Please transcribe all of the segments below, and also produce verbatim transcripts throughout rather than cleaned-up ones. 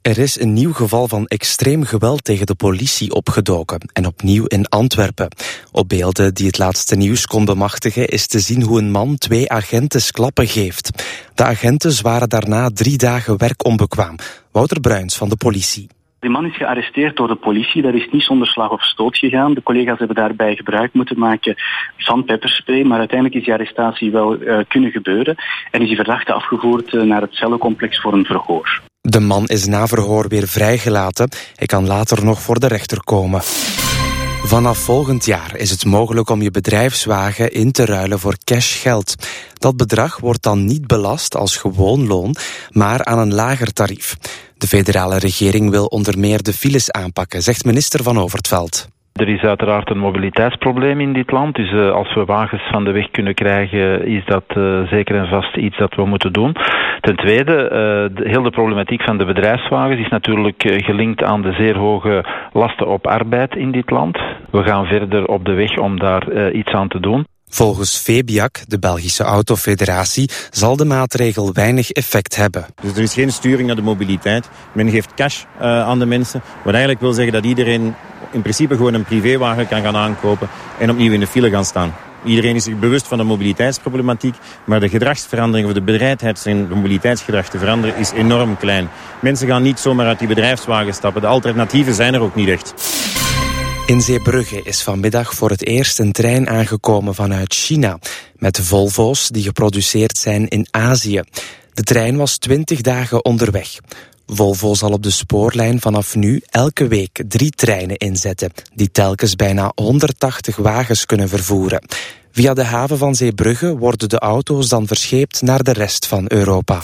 Er is een nieuw geval van extreem geweld tegen de politie opgedoken en opnieuw in Antwerpen. Op beelden die het laatste nieuws kon bemachtigen is te zien hoe een man twee agenten klappen geeft. De agenten waren daarna drie dagen werkonbekwaam. Wouter Bruins van de politie. Die man is gearresteerd door de politie. Dat is niet zonder slag of stoot gegaan. De collega's hebben daarbij gebruik moeten maken van pepperspray. Maar uiteindelijk is die arrestatie wel uh, kunnen gebeuren. En is die verdachte afgevoerd uh, naar het cellencomplex voor een verhoor. De man is na verhoor weer vrijgelaten. Hij kan later nog voor de rechter komen. Vanaf volgend jaar is het mogelijk om je bedrijfswagen in te ruilen voor cashgeld. Dat bedrag wordt dan niet belast als gewoon loon, maar aan een lager tarief. De federale regering wil onder meer de files aanpakken, zegt minister Van Overtveld. Er is uiteraard een mobiliteitsprobleem in dit land, dus uh, als we wagens van de weg kunnen krijgen, is dat uh, zeker en vast iets dat we moeten doen. Ten tweede, uh, de, heel de problematiek van de bedrijfswagens is natuurlijk uh, gelinkt aan de zeer hoge lasten op arbeid in dit land. We gaan verder op de weg om daar uh, iets aan te doen. Volgens Febiac, de Belgische Autofederatie, zal de maatregel weinig effect hebben. Dus er is geen sturing naar de mobiliteit. Men geeft cash uh, aan de mensen. Wat eigenlijk wil zeggen dat iedereen in principe gewoon een privéwagen kan gaan aankopen en opnieuw in de file gaan staan. Iedereen is zich bewust van de mobiliteitsproblematiek, maar de gedragsverandering of de bereidheid zijn mobiliteitsgedrag te veranderen is enorm klein. Mensen gaan niet zomaar uit die bedrijfswagen stappen. De alternatieven zijn er ook niet echt. In Zeebrugge is vanmiddag voor het eerst een trein aangekomen vanuit China, met Volvo's die geproduceerd zijn in Azië. De trein was twintig dagen onderweg. Volvo zal op de spoorlijn vanaf nu elke week drie treinen inzetten, die telkens bijna honderdtachtig wagens kunnen vervoeren. Via de haven van Zeebrugge worden de auto's dan verscheept naar de rest van Europa.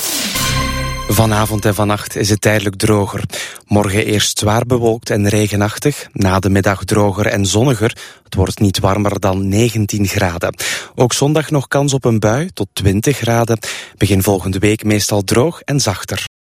Vanavond en vannacht is het tijdelijk droger. Morgen eerst zwaar bewolkt en regenachtig, na de middag droger en zonniger. Het wordt niet warmer dan negentien graden. Ook zondag nog kans op een bui tot twintig graden. Begin volgende week meestal droog en zachter.